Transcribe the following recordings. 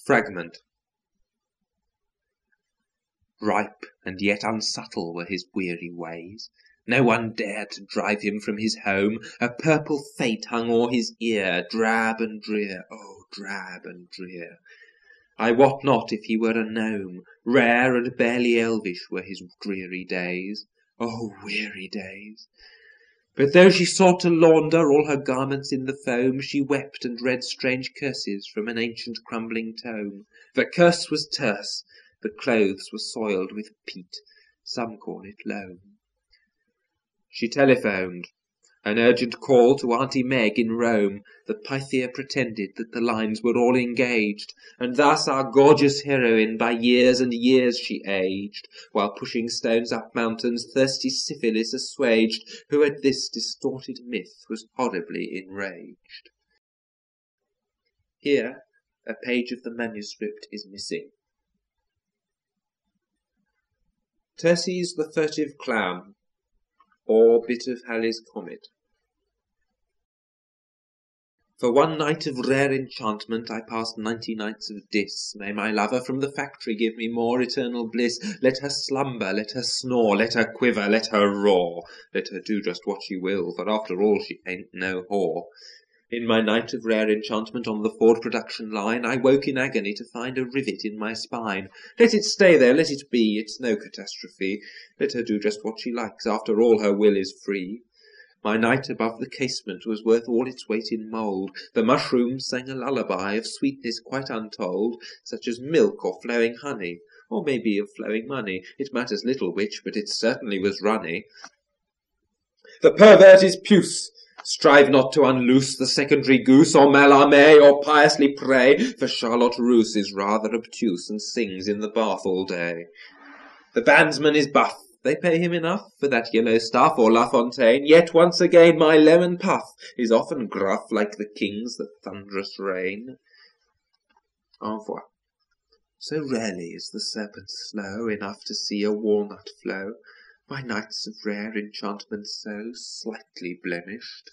Fragment. Ripe and yet unsubtle were his weary ways. No one dared to drive him from his home. A purple fate hung o'er his ear, drab and drear, oh, drab and drear. I wot not if he were a gnome. Rare and barely elvish were his dreary days. Oh, weary days! But though she sought to launder all her garments in the foam, she wept and read strange curses from an ancient crumbling tome. The curse was terse, the clothes were soiled with peat, some call it loam. She telephoned, an urgent call to Auntie Meg in Rome. The Pythia pretended that the lines were all engaged, and thus our gorgeous heroine by years and years she aged, while pushing stones up mountains thirsty syphilis assuaged, who at this distorted myth was horribly enraged. Here a page of the manuscript is missing. Tirces the Furtive Clown, or Bit of Halley's Comet. For one night of rare enchantment I passed 90 nights of dis. May my lover from the factory give me more eternal bliss. Let her slumber, let her snore, let her quiver, let her roar. Let her do just what she will, for after all she ain't no whore. In my night of rare enchantment on the Ford production line, I woke in agony to find a rivet in my spine. Let it stay there, let it be, it's no catastrophe. Let her do just what she likes, after all her will is free. My night above the casement was worth all its weight in mould. The mushrooms sang a lullaby of sweetness quite untold, such as milk or flowing honey, or maybe of flowing money. It matters little which, but it certainly was runny. The pervert is puce. Strive not to unloose the secondary goose, or Mallarmé, or piously pray, for Charlotte Roos is rather obtuse, and sings in the bath all day. The bandsman is buff. They pay him enough for that yellow stuff, or La Fontaine, yet once again my lemon puff is often gruff like the king's that thunderous rain. Au revoir. So rarely is the serpent slow enough to see a walnut flow, my nights of rare enchantment so slightly blemished.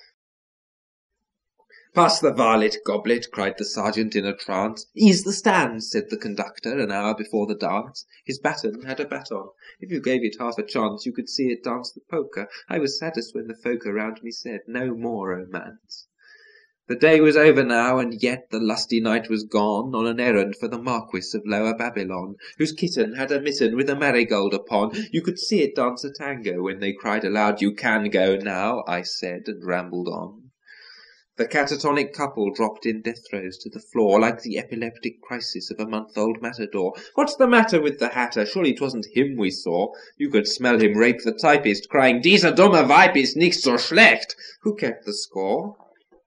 Pass the varlet goblet, cried the sergeant in a trance. Ease the stand, said the conductor, an hour before the dance. His baton had a baton. If you gave it half a chance, you could see it dance the polka. I was saddest when the folk around me said, no more romance. The day was over now, and yet the lusty knight was gone on an errand for the Marquis of Lower Babylon, whose kitten had a mitten with a marigold upon. You could see it dance a tango when they cried aloud, you can go now, I said, and rambled on. The catatonic couple dropped in death throes to the floor, like the epileptic crisis of a month-old matador. What's the matter with the hatter? Surely 'twasn't him we saw. You could smell him rape the typist, crying, Dieser dumme Weib ist nicht so schlecht. Who kept the score?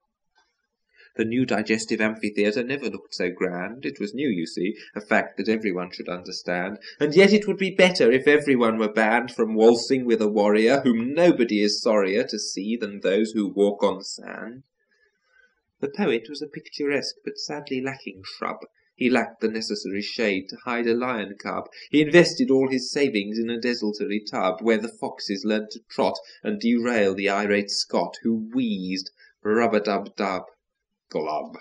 The new digestive amphitheatre never looked so grand. It was new, you see, a fact that everyone should understand. And yet it would be better if everyone were banned from waltzing with a warrior whom nobody is sorrier to see than those who walk on sand. The poet was a picturesque but sadly lacking shrub. He lacked the necessary shade to hide a lion cub. He invested all his savings in a desultory tub, where the foxes learned to trot and derail the irate Scot, who wheezed, rub-a-dub-dub, glub.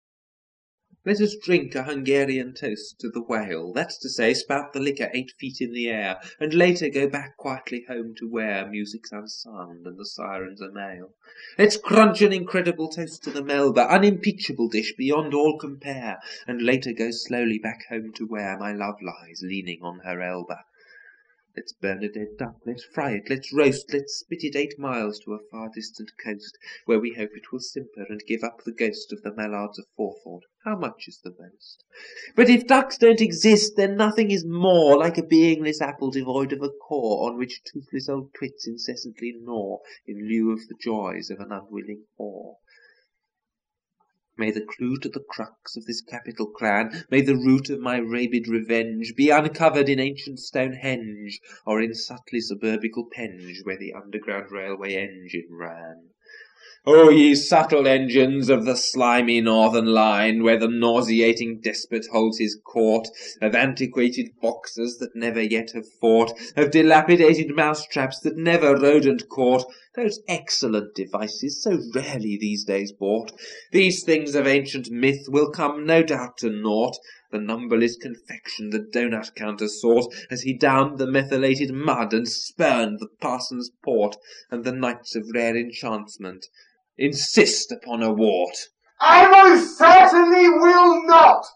Let us drink a Hungarian toast to the whale, that's to say, spout the liquor 8 feet in the air, and later go back quietly home to where music's unsung and the sirens are male. Let's crunch an incredible toast to the Melba, unimpeachable dish beyond all compare, and later go slowly back home to where my love lies leaning on her elbow. Let's burn a dead duck, let's fry it, let's roast, let's spit it 8 miles to a far distant coast, where we hope it will simper and give up the ghost of the mallards of Forethought. How much is the most? But if ducks don't exist, then nothing is more like a beingless apple devoid of a core, on which toothless old twits incessantly gnaw, in lieu of the joys of an unwilling whore. May the clue to the crux of this capital clan, may the root of my rabid revenge, be uncovered in ancient Stonehenge, or in subtly suburbical Penge, where the underground railway engine ran. O ye subtle engines of the slimy northern line, where the nauseating despot holds his court, of antiquated boxers that never yet have fought, of dilapidated mousetraps that never rodent caught, Those excellent devices, so rarely these days bought, these things of ancient myth will come no doubt to naught. The numberless confection the donut counter sought, as he downed the methylated mud and spurned the parson's port, and the knights of rare enchantment insist upon a wart. I most certainly will not.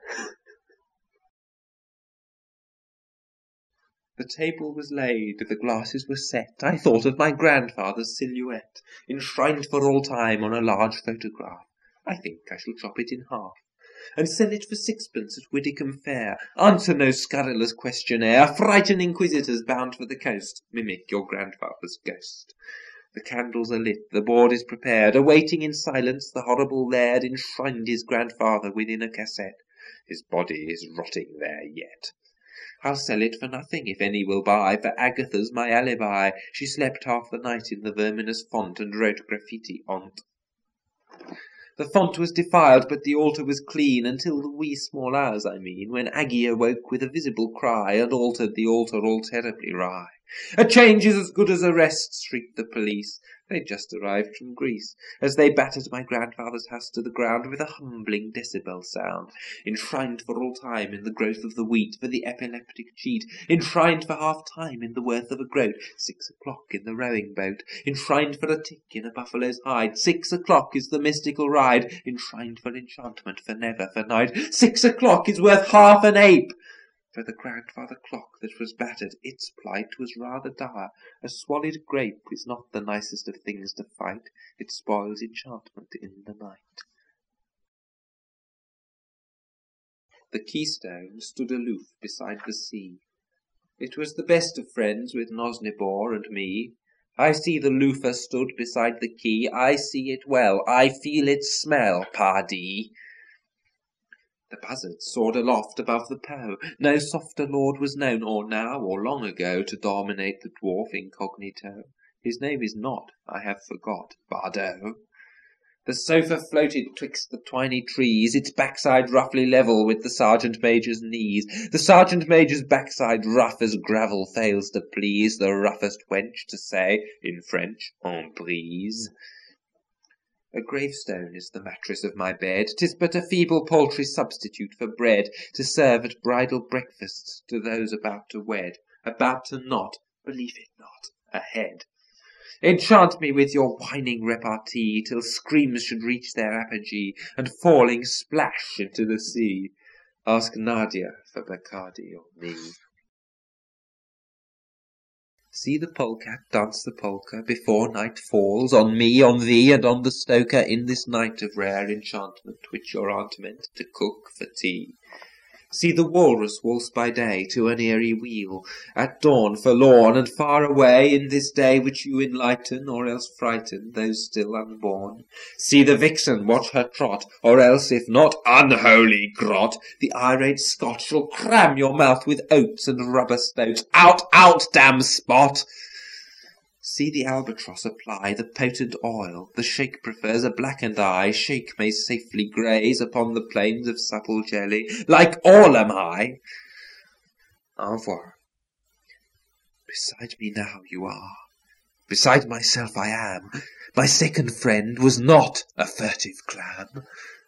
The table was laid, the glasses were set. I thought of my grandfather's silhouette, enshrined for all time on a large photograph. I think I shall chop it in half, and sell it for 6pence at Widdicombe Fair. Answer no scurrilous questionnaire, frighten inquisitors bound for the coast, mimic your grandfather's ghost. The candles are lit, the board is prepared, awaiting in silence the horrible laird enshrined his grandfather within a cassette. His body is rotting there yet. I'll sell it for nothing, if any will buy, for Agatha's my alibi. She slept half the night in the verminous font, and wrote graffiti on't. The font was defiled, but the altar was clean, until the wee small hours, I mean, when Aggie awoke with a visible cry, and altered the altar all terribly wry. A change is as good as a rest, shrieked the police. They'd just arrived from Greece, as they battered my grandfather's house to the ground with a humbling decibel sound. Enshrined for all time in the growth of the wheat, for the epileptic cheat, enshrined for half time in the worth of a groat, 6 o'clock in the rowing boat, enshrined for a tick in a buffalo's hide, 6 o'clock is the mystical ride, enshrined for enchantment, for never, for night, 6 o'clock is worth half an ape. For the grandfather clock that was battered, its plight was rather dire. A swallowed grape is not the nicest of things to fight, it spoils enchantment in the night. The keystone stood aloof beside the sea. It was the best of friends with Nosnibor and me. I see the loofah stood beside the quay, I see it well, I feel its smell, pardee. The buzzard soared aloft above the Po. No softer lord was known, or now, or long ago, to dominate the dwarf incognito. His name is not, I have forgot, Bardot. The sofa floated twixt the twiny trees, its backside roughly level with the sergeant major's knees. The sergeant major's backside rough as gravel fails to please the roughest wench to say, in French, en brise. A gravestone is the mattress of my bed, 'tis but a feeble paltry substitute for bread, to serve at bridal breakfasts to those about to wed, about to knot, believe it not, a head. Enchant me with your whining repartee, till screams should reach their apogee, and falling splash into the sea. Ask Nadia for Bacardi or me. See the polecat dance the polka before night falls, on me, on thee, and on the stoker, in this night of rare enchantment, which your aunt meant to cook for tea. See the walrus waltz by day to an eerie wheel, at dawn forlorn and far away, in this day which you enlighten, or else frighten, those still unborn. See the vixen watch her trot, or else, if not, unholy grot, the irate Scot shall cram your mouth with oats and rubber stoats. Out, out, damn spot! See the albatross apply the potent oil, the shake prefers a blackened eye, shake may safely graze upon the plains of supple jelly, like all am I. Au revoir. Beside me now you are, beside myself I am, my second friend was not a furtive clam.